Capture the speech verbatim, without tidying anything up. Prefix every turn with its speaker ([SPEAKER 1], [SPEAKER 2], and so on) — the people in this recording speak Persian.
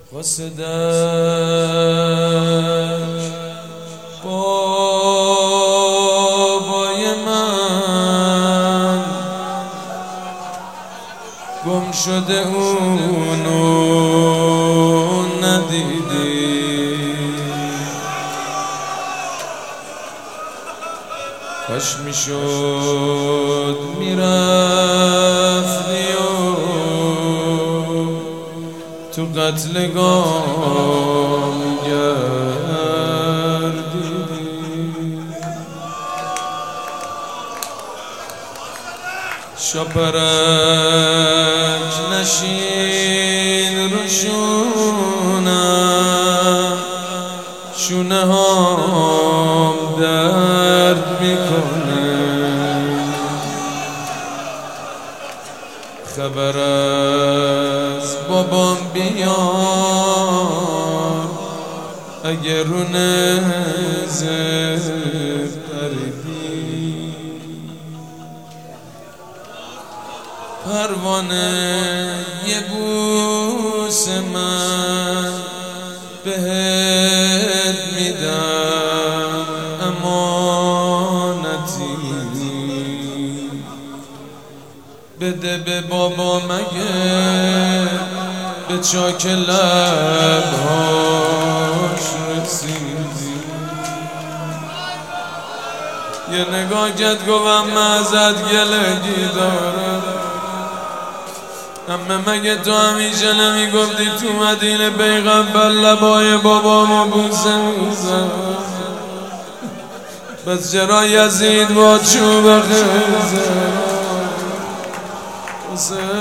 [SPEAKER 1] واسه در بابای من گم شده اونو ندیدی، کاش میشد میرفتی و تو قتلگاه میگردیدی. شاپرک نشین رو شونم، شونه هام درد میکنه، خبر از بابام بیار اگر رو نزد پریدی. پروانه یه بوس من بهت میدم امانتی، بده به بابا مگه به چاک لبهاش رسیدی. یه نگاه کرد گفتم من ازت گلگی دارم، اما مگه تو همیشه نمیگفتی تو مدینه پیغمبر لبای بابامو بوسه میزن؟ بس چرا یزید با چوب خیزه